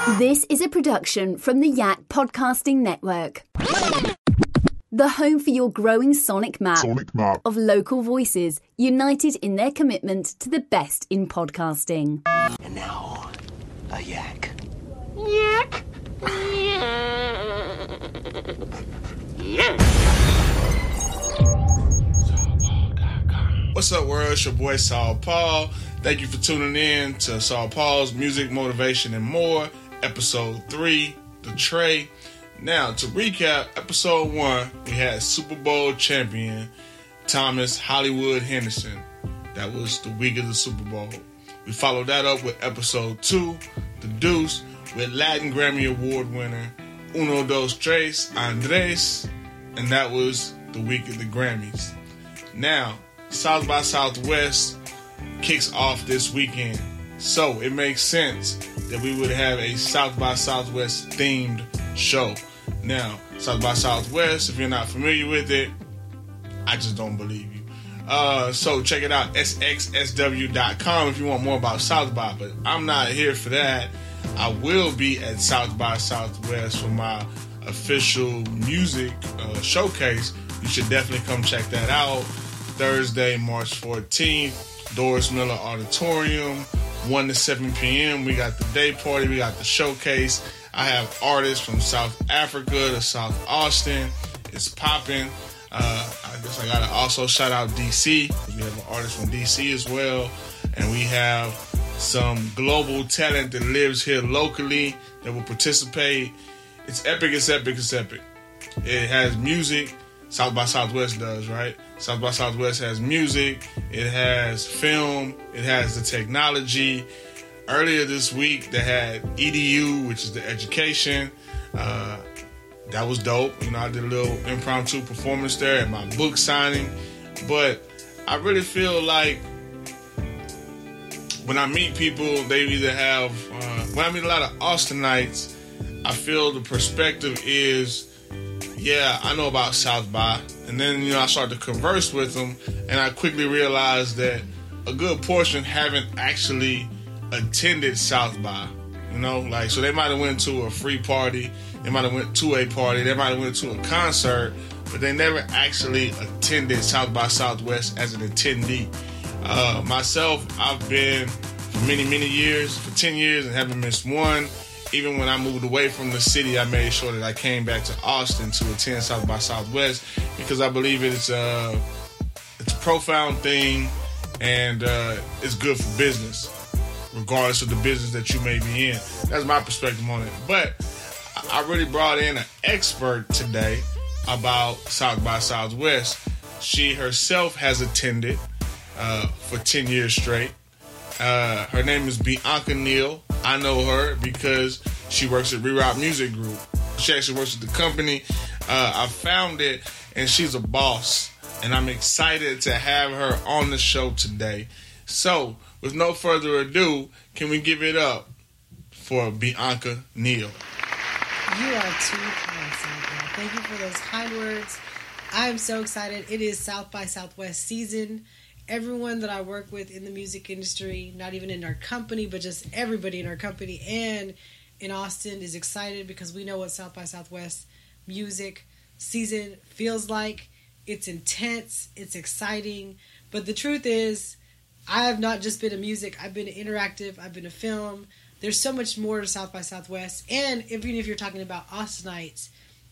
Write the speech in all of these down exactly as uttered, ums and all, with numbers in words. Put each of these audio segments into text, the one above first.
This is a production from the Yak Podcasting Network. The home for your growing sonic map, sonic map of local voices united in their commitment to the best in podcasting. And now, a yak. Yak. What's up, world? It's your boy Saul Paul. Thank you for tuning in to Saul Paul's Music, Motivation, and More, Episode three, The Tray. Now, to recap, Episode one, we had Super Bowl champion Thomas Hollywood Henderson. That was the week of the Super Bowl. We followed that up with Episode two, The Deuce, with Latin Grammy Award winner Uno Dos Tres Andres, and that was the week of the Grammys. Now, South by Southwest kicks off this weekend, so it makes sense that we would have a South by Southwest themed show. Now, South by Southwest, if you're not familiar with it, I just don't believe you. Uh, so check it out, S X S W dot com if you want more about South by, but I'm not here for that. I will be at South by Southwest for my official music uh, showcase. You should definitely come check that out. Thursday, March fourteenth, Doris Miller Auditorium, one to seven p.m. We got the day party, we got the showcase. I have artists from South Africa to South Austin. It's popping. Uh, I guess I gotta also shout out D C. We have an artist from D C as well. And we have some global talent that lives here locally that will participate. It's epic, it's epic, it's epic. It has music. South by Southwest does, right? South by Southwest has music, it has film, it has the technology. Earlier this week, they had E D U, which is the education. Uh, that was dope. You know, I did a little impromptu performance there at my book signing. But I really feel like when I meet people, they either have... Uh, when I meet a lot of Austinites, I feel the perspective is... yeah, I know about South by. And then, you know, I started to converse with them, and I quickly realized that a good portion haven't actually attended South by. You know, like, so they might have went to a free party, they might have went to a party, they might have went to a concert, but they never actually attended South by Southwest as an attendee. Uh, myself, I've been for many, many years, for ten years, and haven't missed one. Even when I moved away from the city, I made sure that I came back to Austin to attend South by Southwest because I believe it's a, it's a profound thing and uh, it's good for business, regardless of the business that you may be in. That's my perspective on it. But I really brought in an expert today about South by Southwest. She herself has attended uh, for ten years straight. Uh, her name is Bianca Neal. I know her because she works at Reroute Music Group. She actually works at the company. Uh, I found it, and she's a boss. And I'm excited to have her on the show today. So, with no further ado, can we give it up for Bianca Neal? You are too kind, Sandra. Thank you for those kind words. I am so excited. It is South by Southwest season. Everyone that I work with in the music industry, not even in our company, but just everybody in our company and in Austin is excited because we know what South by Southwest music season feels like. It's intense, it's exciting, but the truth is, I have not just been a music, I've been interactive, I've been a film. There's so much more to South by Southwest, and even if you're talking about Austinites,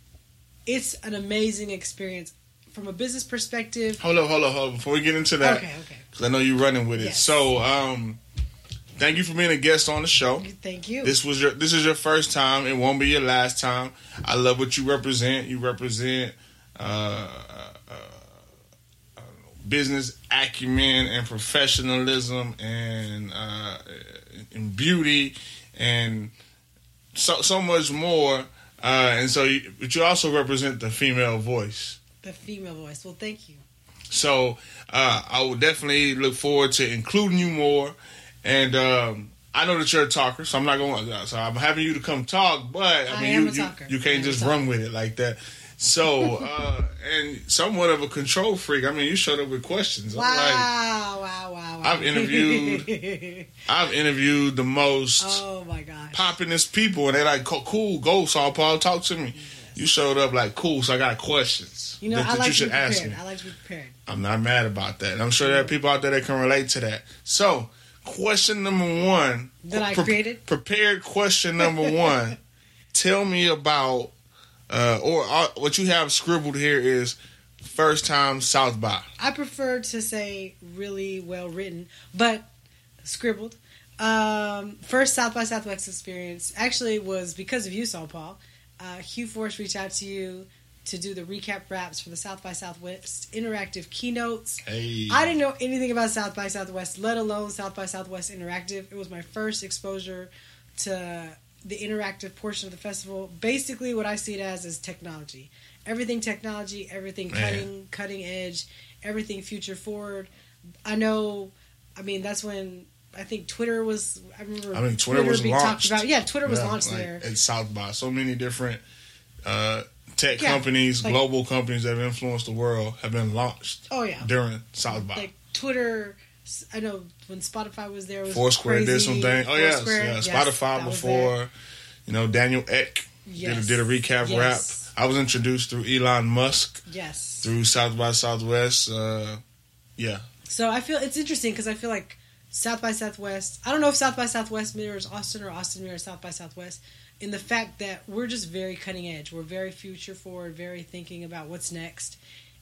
it's an amazing experience. From a business perspective... Hold up, hold up, hold up. Before we get into that, okay, okay. Because I know you're running with it. Yes. So, um, thank you for being a guest on the show. Thank you. This was your. This is your first time. It won't be your last time. I love what you represent. You represent uh, uh, uh, business acumen and professionalism and uh, and beauty and so so much more. Uh, and so, you, but you also represent the female voice. The female voice. Well, thank you. So uh, I will definitely look forward to including you more. And um, I know that you're a talker, so I'm not going to. So I'm having you to come talk, but I, I mean, am you, a talker. you you can't just run with it like that. So uh, and somewhat of a control freak. I mean, you showed up with questions. Wow! I'm like, wow! Wow! I've interviewed, I've interviewed the most oh my gosh, poppinest people, and they're like, "Cool, go, Saul Paul, talk to me." Yes. You showed up like, "Cool," so I got questions. You know, that, I that like you should to be prepared. ask me. I like to be prepared. I'm not mad about that. I'm sure there are people out there that can relate to that. So, question number one that I pre- created. Prepared question number one. Tell me about, uh, or uh, what you have scribbled here is first time South by. I prefer to say really well written, but scribbled. Um, first South by Southwest experience actually was because of you, Saul Paul. Uh, Hugh Force reached out to you to do the recap raps for the South by Southwest interactive keynotes. Hey. I didn't know anything about South by Southwest, let alone South by Southwest interactive. It was my first exposure to the interactive portion of the festival. Basically, what I see it as is technology. Everything technology, everything cutting, Man. cutting edge, everything future forward. I know, I mean, that's when I think Twitter was, I remember I mean, Twitter, Twitter was being launched. Talked about. Yeah, Twitter was yeah, launched like there. At South by. So many different uh, tech yeah, companies, like, global companies that have influenced the world have been launched oh, yeah. during South by. Like Twitter, I know when Spotify was there, it was Foursquare crazy. did some things. Oh, yes. Foursquare, Yeah. yes, Spotify before, you know, Daniel Ek yes. did, a, did a recap yes. rap. I was introduced through Elon Musk. Yes. Through South by Southwest. Uh, yeah. So I feel it's interesting because I feel like South by Southwest, I don't know if South by Southwest mirrors Austin or Austin mirrors South by Southwest, in the fact that we're just very cutting edge. We're very future forward, very thinking about what's next.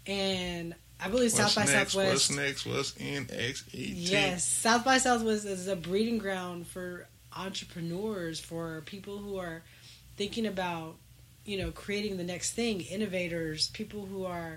And I believe what's South by next, Southwest. What's next? What's N X E T? Yes. South by Southwest is a breeding ground for entrepreneurs, for people who are thinking about, you know, creating the next thing, innovators, people who are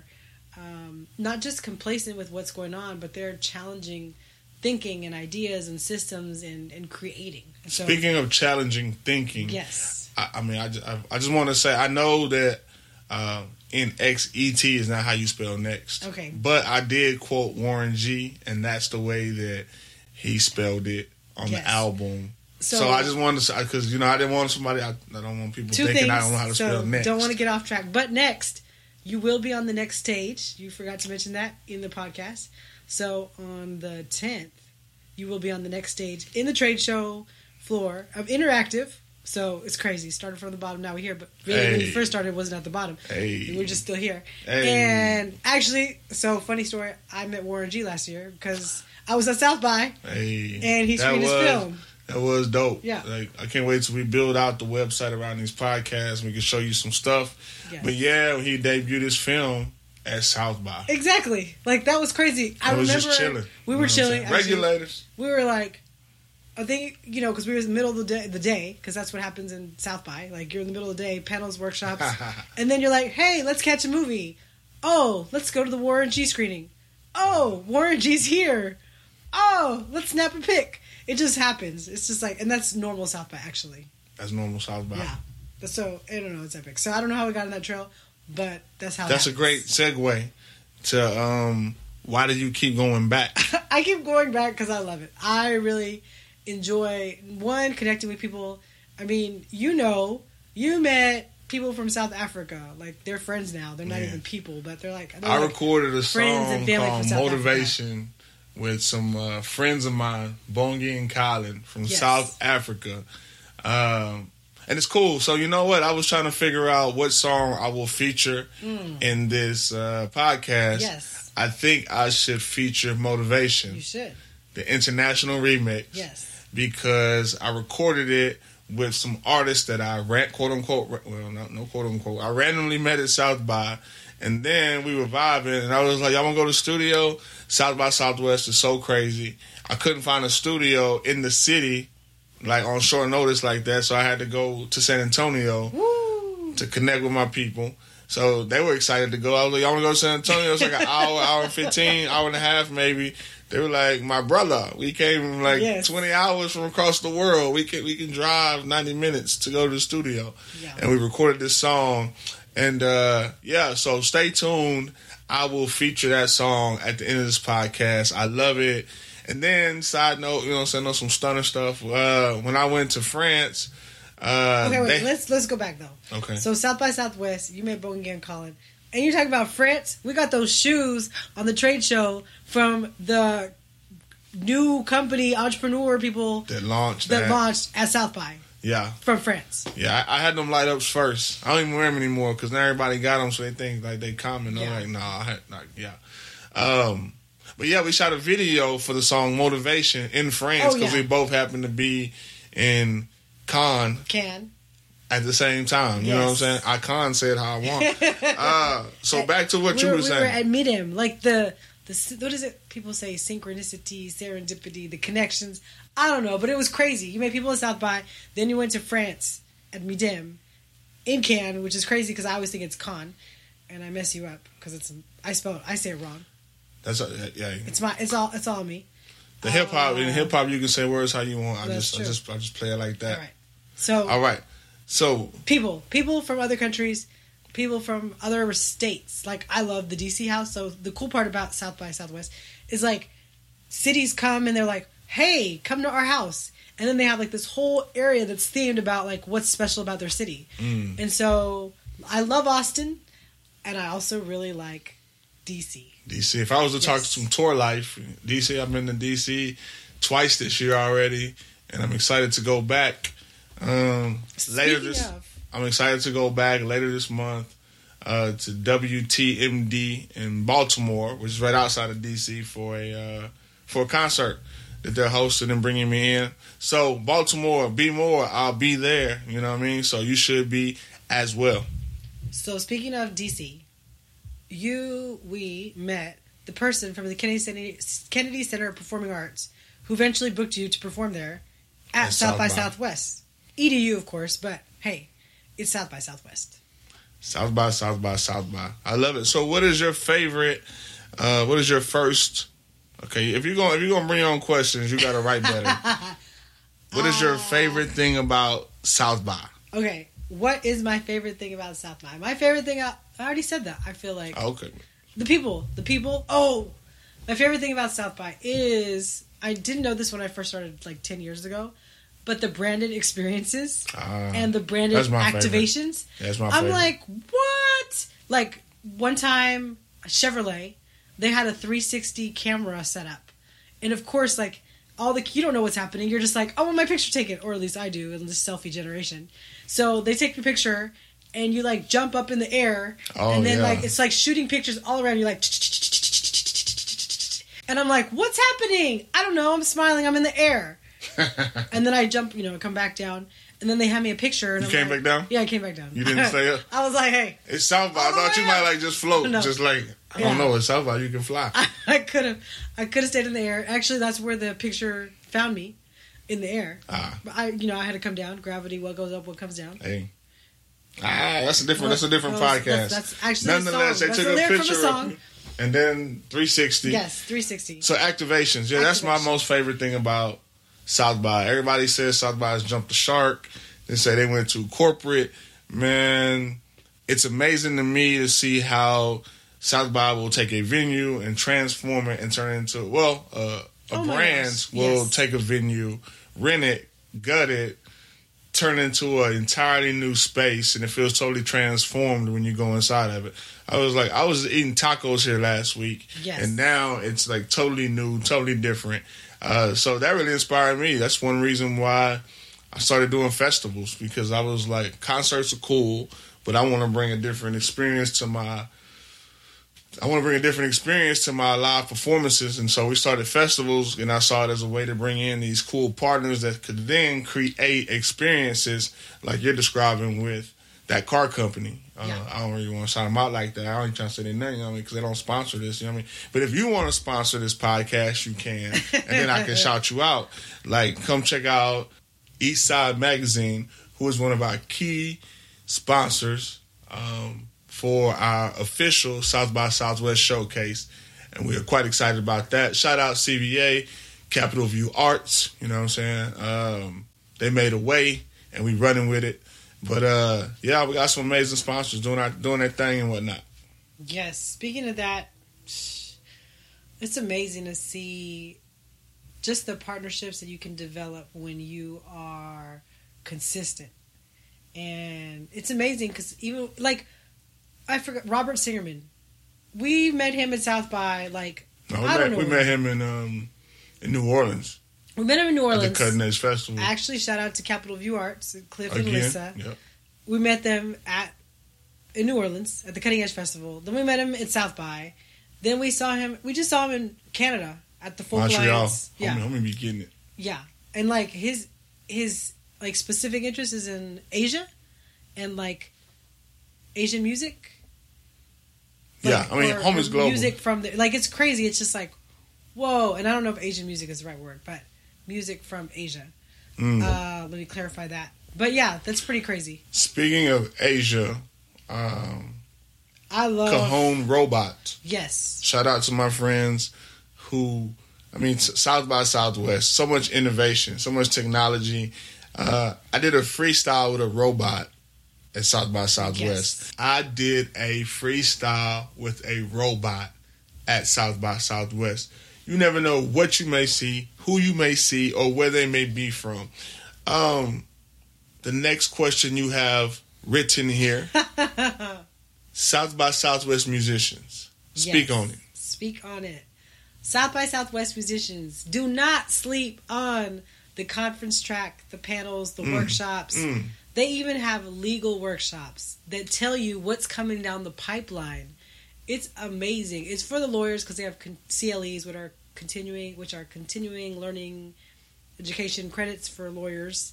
um, not just complacent with what's going on, but they're challenging thinking and ideas and systems and, and creating. And so, speaking of challenging thinking, yes, I, I mean, I just, I, I just want to say I know that uh, N X E T is not how you spell next. Okay, but I did quote Warren G, and that's the way that he spelled it on yes. the album. So, so I just wanted to say, because you know I didn't want somebody. I, I don't want people thinking things. I don't know how to so spell next. Don't want to get off track. But next, you will be on the next stage. You forgot to mention that in the podcast. So on the tenth, you will be on the next stage in the trade show floor of Interactive. So it's crazy. Started from the bottom, now we're here. But really, hey. when we first started, it wasn't at the bottom. Hey. We were just still here. Hey. And actually, so funny story, I met Warren G last year because I was at South by, hey. and he screened his film. That was dope. Yeah. Like, I can't wait till we build out the website around these podcasts. We can show you some stuff. Yes. But yeah, he debuted his film at South by. Exactly. Like, that was crazy. I, I was remember just chilling. We were you know chilling. Actually, regulators. We were like, I think, you know, because we were in the middle of the day, the day, because that's what happens in South by. Like, you're in the middle of the day, panels, workshops, and then you're like, hey, let's catch a movie. Oh, let's go to the Warren G screening. Oh, Warren G's here. Oh, let's snap a pic. It just happens. It's just like, and that's normal South by, actually. That's normal South by. Yeah. So, I don't know, it's epic. So, I don't know how we got on that trail, but that's how That's a great segue to, um, why did you keep going back? I keep going back because I love it. I really enjoy, one, connecting with people. I mean, you know, you met people from South Africa. Like, they're friends now. They're not yeah. even people, but they're like... They're I like recorded a song called Motivation Africa. with some uh, friends of mine, Bongi and Colin from yes. South Africa. Um, and it's cool. So, you know what? I was trying to figure out what song I will feature mm. in this uh, podcast. Yes. I think I should feature Motivation. You should. The international remix. Yes. Because I recorded it with some artists that I ran, quote unquote, well, no, no quote unquote, I randomly met at South by, and then we were vibing, and I was like, y'all want to go to the studio? South by Southwest is so crazy. I couldn't find a studio in the city, like on short notice like that, so I had to go to San Antonio Woo. to connect with my people. So they were excited to go. I was like, y'all want to go to San Antonio? It's like an hour, hour and fifteen, hour and a half maybe. They were like, my brother, we came like yes. twenty hours from across the world. We can we can drive ninety minutes to go to the studio. Yeah. And we recorded this song. And uh, yeah, so stay tuned. I will feature that song at the end of this podcast. I love it. And then, side note, you know what I'm saying, know some stunner stuff. Uh, when I went to France... Uh, okay, wait, they, let's let's go back, though. Okay. So, South by Southwest, you met Bongi and Colin. And you're talking about France. We got those shoes on the trade show from the new company, entrepreneur people that launched that, that. launched at South by. Yeah. From France. Yeah, I, I had them light ups first. I don't even wear them anymore because now everybody got them, so they think like they common. I'm Yeah. like, nah, I had, like, yeah. Um, but yeah, we shot a video for the song Motivation in France Oh, because yeah. we both happened to be in Cannes Can. at the same time. You know what I'm saying? Yes. I can't say it how I want. uh, so back to what we you were, were we saying. were at Midem, like the the what is it? People say synchronicity, serendipity, the connections. I don't know, but it was crazy. You met people at South by, then you went to France at Midem, in Cannes, which is crazy because I always think it's Cannes, and I mess you up because it's I spell I say it wrong. That's uh, yeah. It's my it's all it's all me. The hip hop Uh, in hip hop, you can say words how you want. I That's just true. I just I just play it like that. All right. So All right. So people, people from other countries, people from other states. Like I love the D C house. So the cool part about South by Southwest is like cities come and they're like, "Hey, come to our house," and then they have like this whole area that's themed about like what's special about their city. Mm. And so I love Austin, and I also really like D C. D C. If I was to talk Yes. some tour life, D C. I've been to D C twice this year already, and I'm excited to go back. Um, later Speaking this, of, I'm excited to go back later this month uh, to W T M D in Baltimore, which is right outside of D C for a uh, for a concert that they're hosting and bringing me in. So Baltimore, be more. I'll be there. You know what I mean? So you should be as well. so speaking of D C, you we met the person from the Kennedy Center, Kennedy Center of Performing Arts who eventually booked you to perform there at At South, South by by. Southwest. E D U, of course, but hey, it's South by Southwest. South by South by South by. I love it. So, what is your favorite? Uh, what is your first? Okay, if you're going, if you're gonna bring your own questions, you got to write better. What is your favorite thing about South by? Okay, what is my favorite thing about South by? My favorite thing, I, I already said that. I feel like Okay, the people, the people. Oh, my favorite thing about South by is I didn't know this when I first started like ten years ago, but the branded experiences uh, and the branded that's my favorite. activations. That's my I'm favorite. like, what? Like one time, Chevrolet, they had a three sixty camera set up, and of course, like all the you don't know what's happening. You're just like, I want my picture taken, or at least I do in this selfie generation. So they take your picture, and you like jump up in the air, Oh, and then yeah. like it's like shooting pictures all around. You're like, and I'm like, what's happening? I don't know. I'm smiling. I'm in the air. And then I jump, you know, come back down, and then they hand me a picture. And You I'm came like- back down? Yeah, I came back down. You didn't stay up? I was like, hey, It's South by. I Oh, thought you yeah. might like just float, No. just like I Yeah. don't know. It's South by. You can fly. I could have, I could have stayed in the air. Actually, that's where the picture found me, in the air. Ah, But I, you know, I had to come down. Gravity, what goes up, what comes down. hey. Ah, that's a different. That's a different Well, podcast. That's, that's actually a Nonetheless, song. they That's took a a lyric from picture a song. of you, and then three sixty. Yes, three sixty. So activations, yeah, that's my Activations. most favorite thing about South by. Everybody says South by has jumped the shark. They say they went too corporate. Man, it's amazing to me to see how South by will take a venue and transform it and turn it into, well, uh, a Oh my brand gosh, will yes. take a venue, rent it, gut it, turn into an entirely new space, and it feels totally transformed when you go inside of it. I was like, I was eating tacos here last week, Yes. and now it's like totally new, totally different. Uh, so that really inspired me. That's one reason why I started doing festivals, because I was like, concerts are cool, but I want to bring a different experience to my. I want to bring a different experience to my live performances, and so we started festivals, and I saw it as a way to bring in these cool partners that could then create experiences like you're describing with that car company. Uh, Yeah. I don't really want to shout them out like that. I don't even trying to say their name, you know what I mean, because they don't sponsor this, you know what I mean? But if you want to sponsor this podcast, you can, and then I can shout you out. Like, come check out Eastside Magazine, who is one of our key sponsors um, for our official South by Southwest showcase, and we are quite excited about that. Shout out C V A, Capital View Arts, you know what I'm saying? Um, they made a way, and we running with it. But uh, yeah, we got some amazing sponsors doing our doing their thing and whatnot. Yes. Speaking of that, it's amazing to see just the partnerships that you can develop when you are consistent. And it's amazing because even, like, I forgot, Robert Singerman. We met him at South by, like, No, we I met, don't know. we met him in um, In New Orleans. We met him in New Orleans. At the Cutting Edge Festival. Actually, shout out to Capital View Arts, Cliff Again, and Lisa. Yep. We met them at in New Orleans at the Cutting Edge Festival. Then we met him at South by. Then we saw him. We just saw him in Canada at the Folk Montreal. Alliance. Yeah, I'm, I'm gonna be getting it. yeah, and like his his like specific interest is in Asia and like Asian music. Like, yeah, I mean, or, home is or global. Music from the, like it's crazy. It's just like whoa, and I don't know if Asian music is the right word, but music from Asia. Mm. Uh, let me clarify that. But yeah, that's pretty crazy. Speaking of Asia, um, I love Cajon Robot. Yes. Shout out to my friends who, I mean, South by Southwest, so much innovation, so much technology. Uh, I did a freestyle with a robot at South by Southwest. Yes. I did a freestyle with a robot at South by Southwest. You never know what you may see, who you may see, or where they may be from. Um, the next question you have written here. South by Southwest musicians. Speak Yes. on it. Speak on it. South by Southwest musicians, do not sleep on the conference track, the panels, the Mm. workshops. Mm. They even have legal workshops that tell you what's coming down the pipeline. It's amazing. It's for the lawyers because they have con- C L Es, which are continuing, which are continuing learning education credits for lawyers,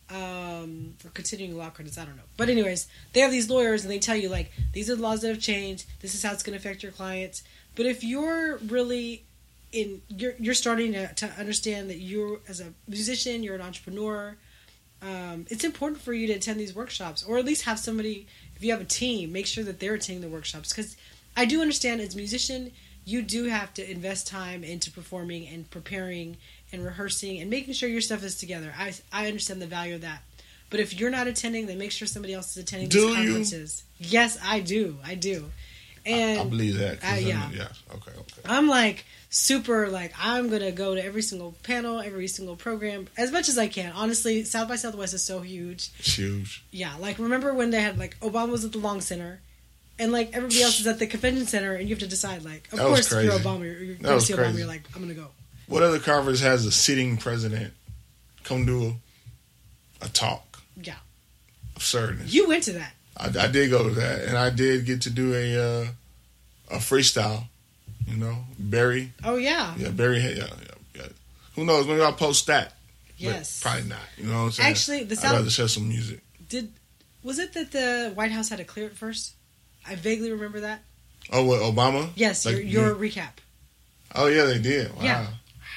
um, for continuing law credits. I don't know, but anyways, they have these lawyers and they tell you like these are the laws that have changed. This is how it's going to affect your clients. But if you're really in, you're you're starting to, to understand that you're as a musician, you're an entrepreneur. Um, it's important for you to attend these workshops, or at least have somebody. If you have a team, make sure that they're attending the workshops because. I do understand as a musician, you do have to invest time into performing and preparing and rehearsing and making sure your stuff is together. I I understand the value of that. But if you're not attending, then make sure somebody else is attending Do these you? conferences. Yes, I do. I do. And I, I believe that. 'cause uh, I'm- yeah. Yes. Okay. Okay. I'm like super like I'm gonna go to every single panel, every single program as much as I can. Honestly, South by Southwest is so huge. It's huge. Yeah, like remember when they had like Obama was at the Long Center. And like everybody else is at the convention center, and you have to decide. Like, of That was course, if you're crazy. Obama, you're, you're That going to was see Obama. crazy. You're like, I'm going to go. What other conference has a sitting president come do a, a talk? Yeah, Absurdness. you went to that. I, I did go to that, and I did get to do a uh, a freestyle. You know, Barry. Oh yeah, Yeah, Barry. Yeah, yeah, yeah. Who knows? Maybe I'll post that. But yes. probably not. You know what I'm saying? Actually, the I'd South rather share some music. did. Was it that the White House had to clear it first? I vaguely remember that. Oh, what, Obama? Yes, Like, your, your yeah. recap. Oh yeah, they did. Wow. Yeah.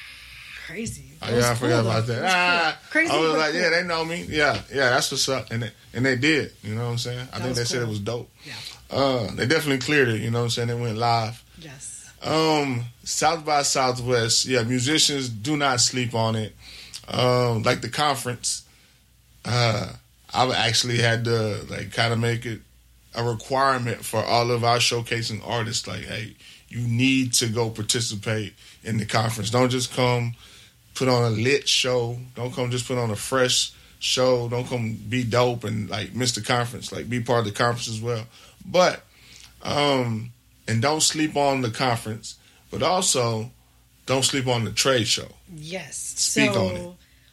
Crazy. Oh, That was yeah, I cool, forgot though. about It that. was Ah, cool. Crazy. I was but like, cool. yeah, they know me. Yeah, yeah, that's what's up. And they, and they did. You know what I'm saying? I That think was they said cool. it was dope. Yeah. Uh, they definitely cleared it. You know what I'm saying? They went live. Yes. Um, South by Southwest. Yeah, musicians do not sleep on it. Um, like the conference, uh, I've actually had to like kind of make it a requirement for all of our showcasing artists. Like, hey, you need to go participate in the conference. Don't just come put on a lit show. Don't come just put on a fresh show. Don't come be dope and like miss the conference. Like be part of the conference as well. But um, and don't sleep on the conference, but also don't sleep on the trade show. Yes. Speak so, on it.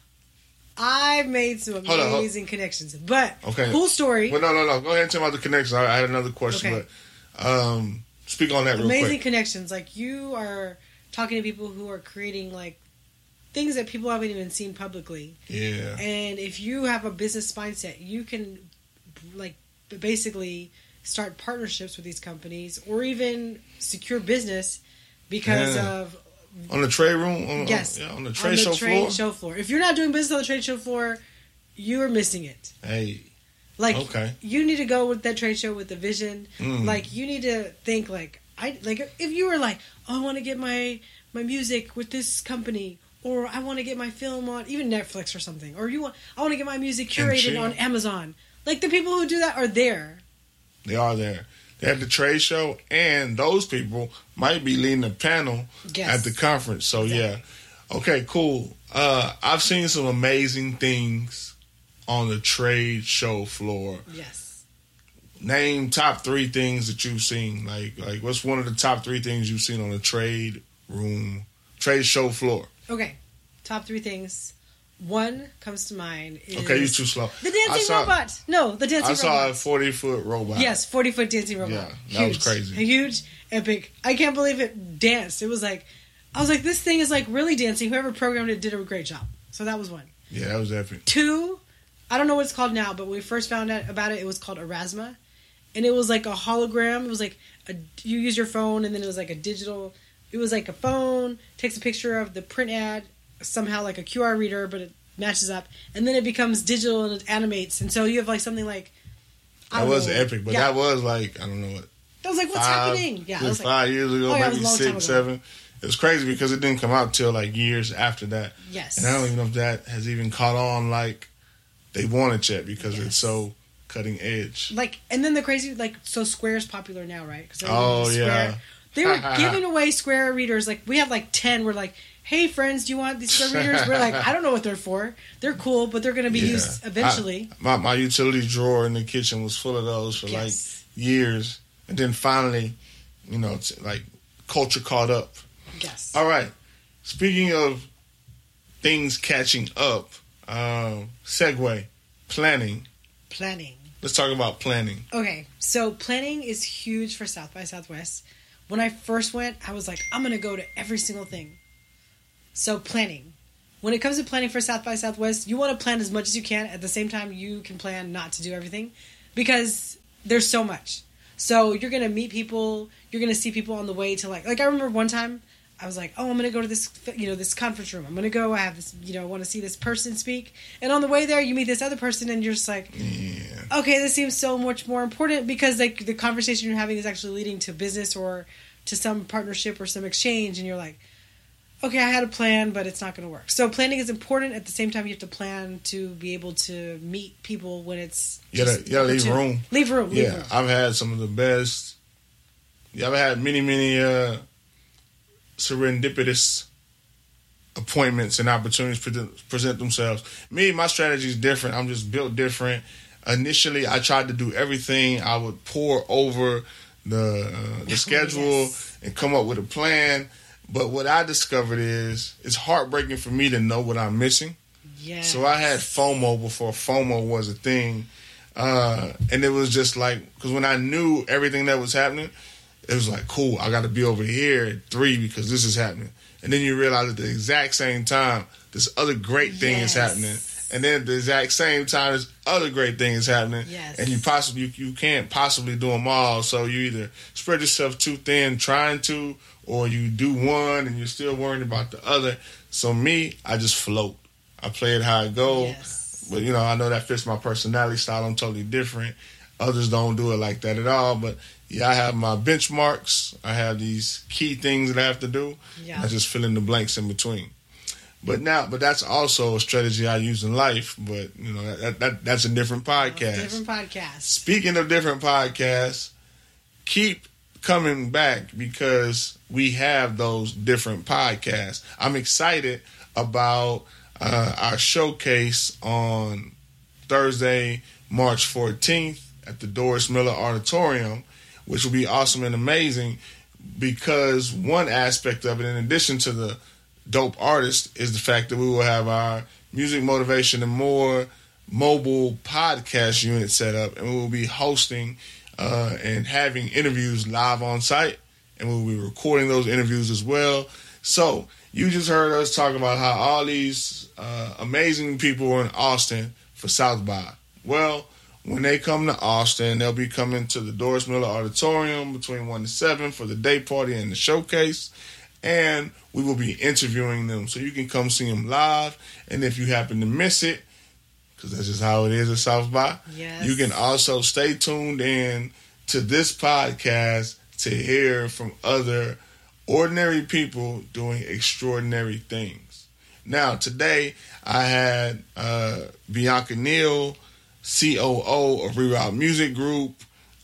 I've made some Hold on, hold- amazing connections. But, Okay. cool story. Well, no, no, no. Go ahead and tell me about the connection. I, I had another question, Okay. but um, speak on that real Amazing quick. connections. Like, you are talking to people who are creating, like, things that people haven't even seen publicly. Yeah. And if you have a business mindset, you can, like, basically start partnerships with these companies or even secure business because Yeah. of On the trade room? On, yes, On, yeah, on the on trade the show trade floor? show floor. If you're not doing business on the trade show floor, you are missing it. Hey. Like, Okay. you need to go with that trade show with the vision. Mm. Like, you need to think like I like if you were like, oh, I want to get my my music with this company, or I want to get my film on even Netflix or something, or you want I want to get my music curated chill. on Amazon. Like, the people who do that are there. They are there. They have the trade show, and those people might be leading the panel Yes. at the conference. So, Exactly. yeah. Okay, cool. Uh, I've seen some amazing things on the trade show floor. Yes. Name top three things that you've seen. Like, like what's one of the top three things you've seen on the trade room, trade show floor? Okay, top three things. One comes to mind is... Okay, you're too slow. The dancing saw, robot. No, the dancing robot. I saw a forty-foot robot. Yes, forty-foot dancing robot. Yeah, that Huge. was crazy. Huge, epic. I can't believe it danced. It was like... I was like, this thing is like really dancing. Whoever programmed it did a great job. So that was one. Yeah, that was epic. Two, I don't know what it's called now, but when we first found out about it, it was called Erasma. And it was like a hologram. It was like... A, you use your phone, and then it was like a digital... It was like a phone, takes a picture of the print ad, somehow like a Q R reader, but it matches up, and then it becomes digital and it animates, and so you have like something like I that was know, epic, but yeah. that was like I don't know what. That was like what's five, happening? Yeah, it was was five like, years ago, oh, yeah, maybe six, seven. It was crazy because it didn't come out till like years after that. Yes, and I don't even know if that has even caught on like they want it yet because yes. it's so cutting edge. Like, and then the crazy like so Square's popular now, right? Oh yeah, they were giving away Square readers. Like we have like ten. We're like. Hey friends, do you want these Square readers? We're like, I don't know what they're for. They're cool, but they're going to be yeah. used eventually. I, my my utility drawer in the kitchen was full of those for yes. like years, and then finally, you know, it's like culture caught up. Yes. All right. Speaking of things catching up, um, segue, planning. Planning. Let's talk about planning. Okay, so planning is huge for South by Southwest. When I first went, I was like, I'm going to go to every single thing. So planning. When it comes to planning for South by Southwest, you want to plan as much as you can. At the same time, you can plan not to do everything because there's so much. So you're going to meet people. You're going to see people on the way to like... Like I remember one time, I was like, oh, I'm going to go to this, you know, this conference room. I'm going to go. I have this, you know, I want to see this person speak. And on the way there, you meet this other person and you're just like, yeah. okay, this seems so much more important because like the conversation you're having is actually leading to business or to some partnership or some exchange. And you're like, okay, I had a plan, but it's not going to work. So planning is important. At the same time, you have to plan to be able to meet people when it's... You gotta, you gotta leave room. Leave room. Yeah, leave room. I've had some of the best... Yeah, I've had many, many uh, serendipitous appointments and opportunities present, present themselves. Me, my strategy is different. I'm just built different. Initially, I tried to do everything. I would pour over the, uh, the schedule yes. and come up with a plan. But what I discovered is it's heartbreaking for me to know what I'm missing. Yes. So I had FOMO before FOMO was a thing. Uh, and it was just like, because when I knew everything that was happening, it was like, cool, I got to be over here at three because this is happening. And then you realize at the exact same time, this other great thing yes. is happening. And then at the exact same time, this other great thing is happening. Yes. And you possibly you, you can't possibly do them all. So you either spread yourself too thin trying to, or you do one and you're still worrying about the other. So me, I just float. I play it how it go. Yes. But, you know, I know that fits my personality style. I'm totally different. Others don't do it like that at all. But, yeah, I have my benchmarks. I have these key things that I have to do. Yeah. I just fill in the blanks in between. But now, but that's also a strategy I use in life. But, you know, that, that that's a different podcast. Oh, different podcast. Speaking of different podcasts, keep coming back because we have those different podcasts. I'm excited about uh, our showcase on Thursday, March fourteenth at the Doris Miller Auditorium, which will be awesome and amazing because one aspect of it, in addition to the dope artist, is the fact that we will have our Music Motivation and More mobile podcast unit set up, and we will be hosting uh, and having interviews live on site, and we will be recording those interviews as well. So you just heard us talk about how all these uh, amazing people were in Austin for South by. Well, when they come to Austin, they'll be coming to the Doris Miller Auditorium between one to seven for the day party and the showcase. And we will be interviewing them. So you can come see them live. And if you happen to miss it, because that's just how it is at South by, yes. you can also stay tuned in to this podcast to hear from other ordinary people doing extraordinary things. Now, today I had uh, Bianca Neal, C O O of Reroute Music Group,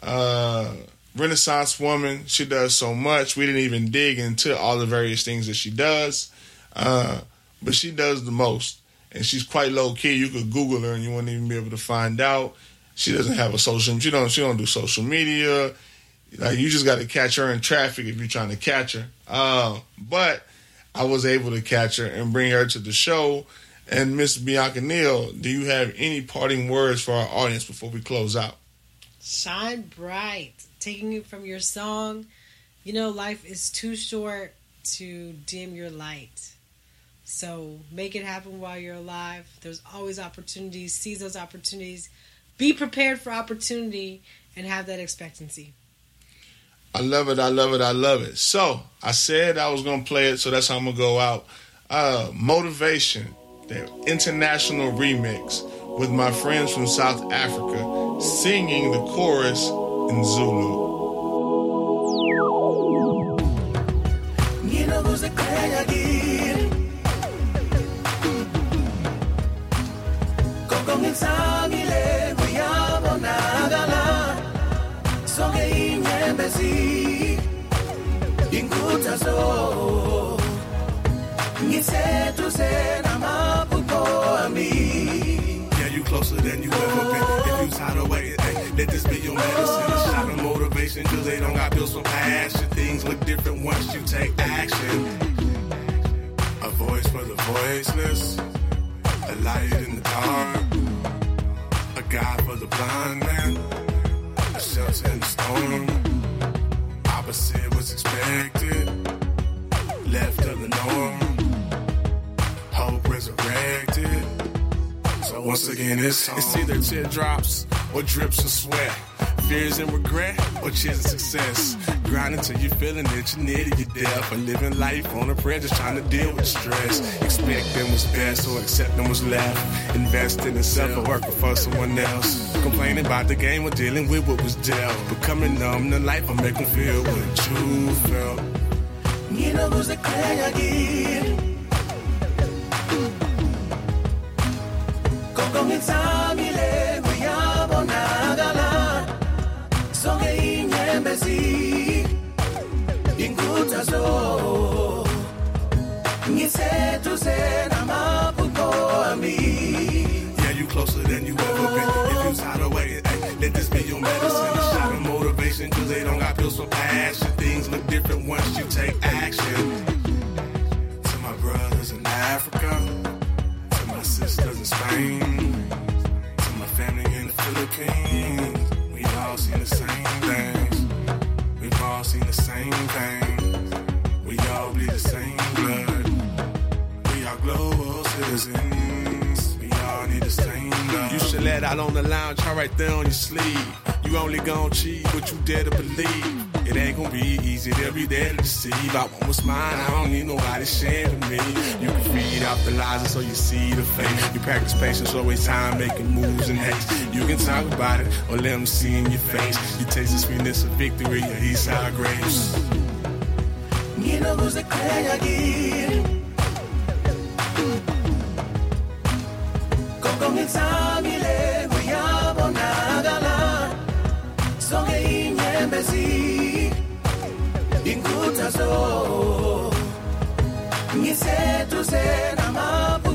uh, Renaissance woman. She does so much. We didn't even dig into all the various things that she does, uh, but she does the most. And she's quite low key. You could Google her and you wouldn't even be able to find out. She doesn't have a social. She don't. She don't do social media. Like you just got to catch her in traffic if you're trying to catch her. Uh, but I was able to catch her and bring her to the show. And Miss Bianca Neal, do you have any parting words for our audience before we close out? Shine bright. Taking it from your song, you know, life is too short to dim your light. So make it happen while you're alive. There's always opportunities. Seize those opportunities. Be prepared for opportunity and have that expectancy. I love it. I love it. I love it. So I said I was going to play it, so that's how I'm going to go out. Uh, Motivation, the international remix with my friends from South Africa singing the chorus in Zulu. Yeah, you closer than you ever been. If you tired of waiting, hey, let this be your medicine. A shot of motivation, cause they don't got bills from passion. Things look different once you take action. A voice for the voiceless, a light in the dark, a guide for the blind man, a shelter in the storm. Opposite was expected, left of the norm, hope resurrected. So once again, it's, it's either teardrops or drips of sweat, fears and regret or cheers of success. Grind until you're feeling that you're near to your death, or living life on a prayer, just trying to deal with stress. Expecting what's best or accepting what's left. Investing in self or working for someone else. Complaining about the game or dealing with what was dealt. Becoming numb to life or making feel what you felt. You know who's the cry again. Con examile kuyabo nagala songe inyembezi ingutazo ngisethu sena mapuko ami. Yeah, you closer than you ever been. If you tired of waiting, hey, let this be your medicine. A shot of motivation, cause they don't got pills for passion. Things look different once you take action. To my brothers in Africa, my sisters in Spain, to my family in the Philippines, we all seen the same things. We've all seen the same things. We all bleed the same blood. We are global citizens. We all need the same love. You should let out on the lounge, try right there on your sleeve. You only gon' cheat what you dare to believe. It ain't gon' be easy, they'll be there to deceive. I want what's mine, I don't need nobody sharing me. You can feed off the lies so you see the fake. You practice patience, always time making moves in haste. You can talk about it or let them see in your face. You taste the sweetness of victory, your east side grapes. You know who's the cry again. Koko mitsamile kuyabo nagala songe inyembezi ingutazo ngisethu sena mapu